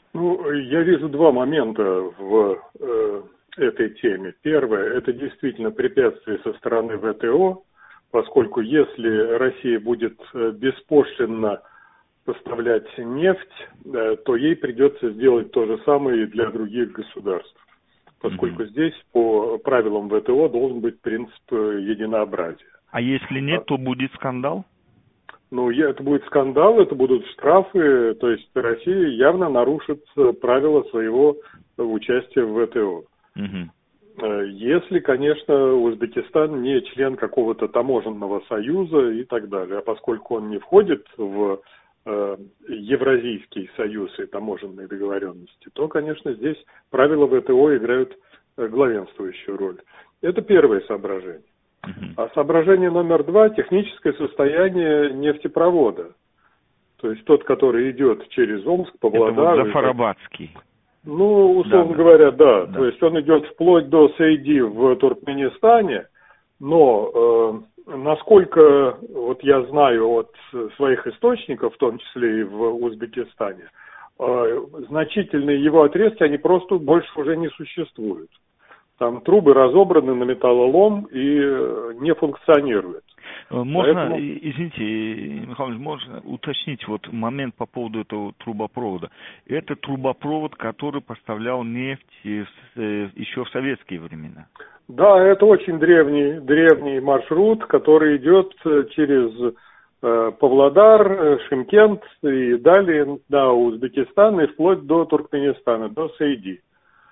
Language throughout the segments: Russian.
Ну, я вижу два момента в этой теме. Первое – это действительно препятствие со стороны ВТО, поскольку если Россия будет беспошлинно поставлять нефть, то ей придется сделать то же самое и для других государств, поскольку здесь по правилам ВТО должен быть принцип единообразия. А если нет, то будет скандал? Ну, это будет скандал, это будут штрафы, то есть Россия явно нарушит правила своего участия в ВТО. Если, конечно, Узбекистан не член какого-то таможенного союза и так далее, а поскольку он не входит в Евразийский союз и таможенные договоренности, то, конечно, здесь правила ВТО играют главенствующую роль. Это первое соображение. А соображение номер два – техническое состояние нефтепровода. То есть тот, который идет через Омск, Павлодар. Это вот Зафарабадский. Ну, условно говоря, да. То есть он идет вплоть до Сейди в Туркменистане, но насколько вот я знаю от своих источников, в том числе и в Узбекистане, значительные его отрезки, они просто больше уже не существуют. Там трубы разобраны на металлолом и не функционируют. Можно, извините, Михаил, можно уточнить вот момент по поводу этого трубопровода. Это трубопровод, который поставлял нефть еще в советские времена. Да, это очень древний маршрут, который идет через Павлодар, Шымкент и далее до Узбекистана и вплоть до Туркменистана, до Сейди.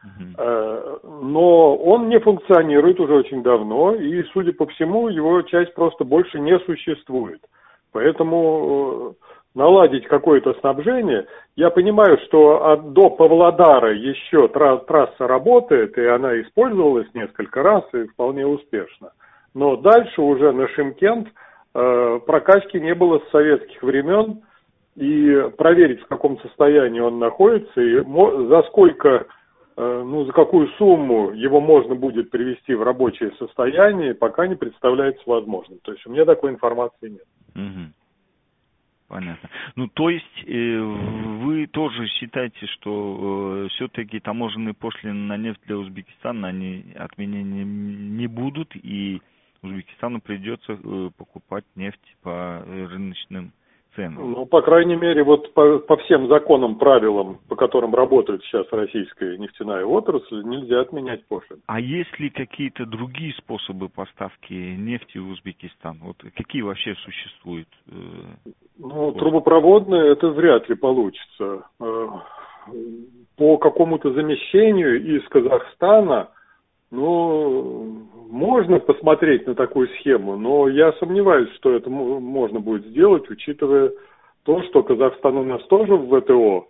Но он не функционирует уже очень давно, и, судя по всему, его часть просто больше не существует. Поэтому наладить какое-то снабжение, я понимаю, что до Павлодара еще трасса работает, и она использовалась несколько раз, и вполне успешно. Но дальше уже на Шымкент прокачки не было с советских времен, и проверить, в каком состоянии он находится, и за сколько... за какую сумму его можно будет привести в рабочее состояние, пока не представляется возможным. То есть у меня такой информации нет. Понятно. Ну, то есть вы тоже считаете, что все-таки таможенные пошлины на нефть для Узбекистана, они отменены не будут, и Узбекистану придется покупать нефть по рыночным ценам? Ну, по крайней мере, вот по всем законам, правилам, по которым работает сейчас российская нефтяная отрасль, нельзя отменять пошлины. А есть ли какие-то другие способы поставки нефти в Узбекистан? Вот какие вообще существуют? Ну, трубопроводные это вряд ли получится. По какому-то замещению из Казахстана, можно посмотреть на такую схему, но я сомневаюсь, что это можно будет сделать, учитывая то, что Казахстан у нас тоже в ВТО.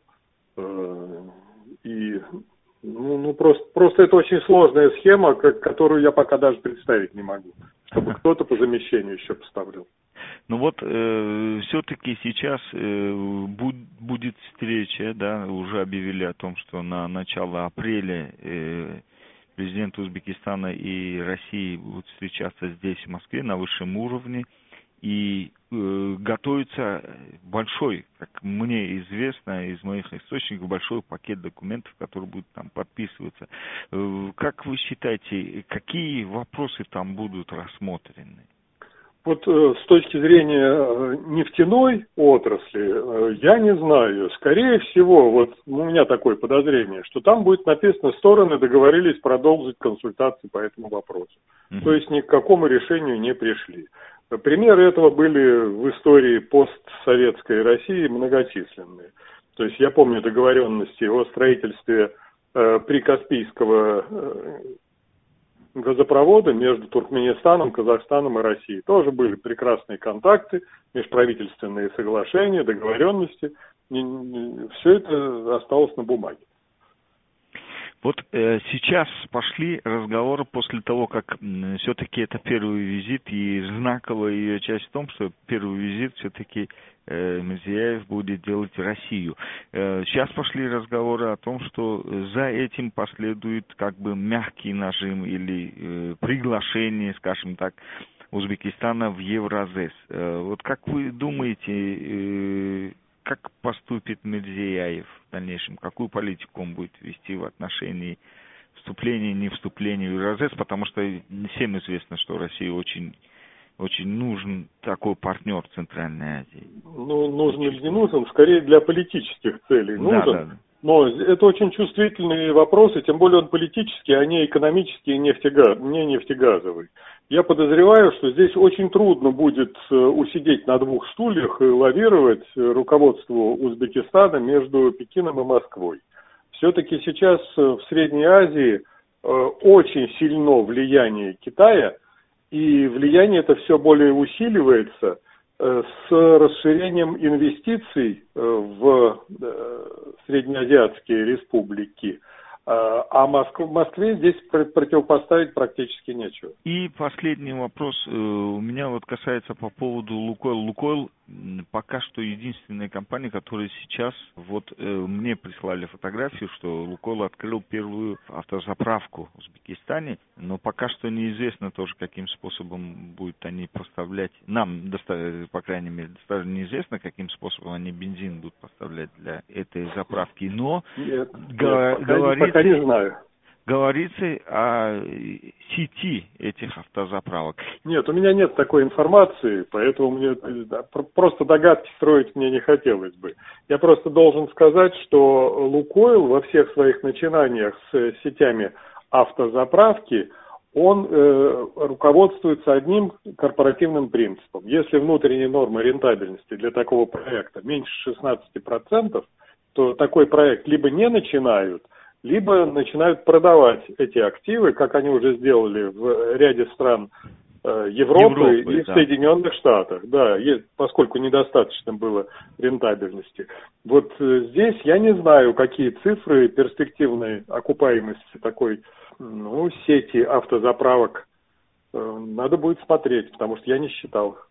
И просто это очень сложная схема, которую я пока даже представить не могу, чтобы кто-то по замещению еще поставлял. Ну вот все-таки сейчас будет встреча, да, уже объявили о том, что на начало апреля президенты Узбекистана и России будут встречаться здесь, в Москве, на высшем уровне. И готовится большой, как мне известно из моих источников, большой пакет документов, который будет там подписываться. Как вы считаете, какие вопросы там будут рассмотрены? Вот с точки зрения нефтяной отрасли, я не знаю. Скорее всего, вот у меня такое подозрение, что там будет написано, стороны договорились продолжить консультации по этому вопросу. То есть ни к какому решению не пришли. Примеры этого были в истории постсоветской России многочисленные. То есть я помню договоренности о строительстве прикаспийского газопровода между Туркменистаном, Казахстаном и Россией. Тоже были прекрасные контакты, межправительственные соглашения, договоренности. Все это осталось на бумаге. Вот сейчас пошли разговоры после того, как все-таки это первый визит, и знаковая ее часть в том, что первый визит все-таки Мирзияев будет делать в Россию. Сейчас пошли разговоры о том, что за этим последует как бы мягкий нажим или приглашение, скажем так, Узбекистана в Евразес. Вот как вы думаете, как поступит Мирзияев в дальнейшем, какую политику он будет вести в отношении вступления, не вступления в Евразес, потому что всем известно, что России очень нужен такой партнер в Центральной Азии. Ну, нужен или не нужен, скорее для политических целей нужен. Да. Но это очень чувствительные вопросы, тем более он политический, а не экономический и не нефтегазовый. Я подозреваю, что здесь очень трудно будет усидеть на двух стульях и лавировать руководству Узбекистана между Пекином и Москвой. Все-таки сейчас в Средней Азии очень сильно влияние Китая, и влияние это все более усиливается с расширением инвестиций в среднеазиатские республики, а Москве здесь противопоставить практически нечего. И последний вопрос у меня вот касается по поводу Лукойл. Лукойл пока что единственная компания, которая сейчас, вот мне прислали фотографию, что Лукойл открыл первую автозаправку в Узбекистане, но пока что неизвестно тоже, каким способом будут они поставлять, нам, по крайней мере, неизвестно, каким способом они бензин будут поставлять для этой заправки, но пока не знаю. Говорится о сети этих автозаправок. Нет, у меня нет такой информации, поэтому мне просто догадки строить мне не хотелось бы. Я просто должен сказать, что Лукойл во всех своих начинаниях с сетями автозаправки, он руководствуется одним корпоративным принципом. Если внутренняя норма рентабельности для такого проекта меньше 16%, то такой проект либо не начинают, либо начинают продавать эти активы, как они уже сделали в ряде стран Европы и в Соединенных Штатах, да, поскольку недостаточно было рентабельности. Вот здесь я не знаю, какие цифры перспективной окупаемости такой сети автозаправок. Надо будет смотреть, потому что я не считал.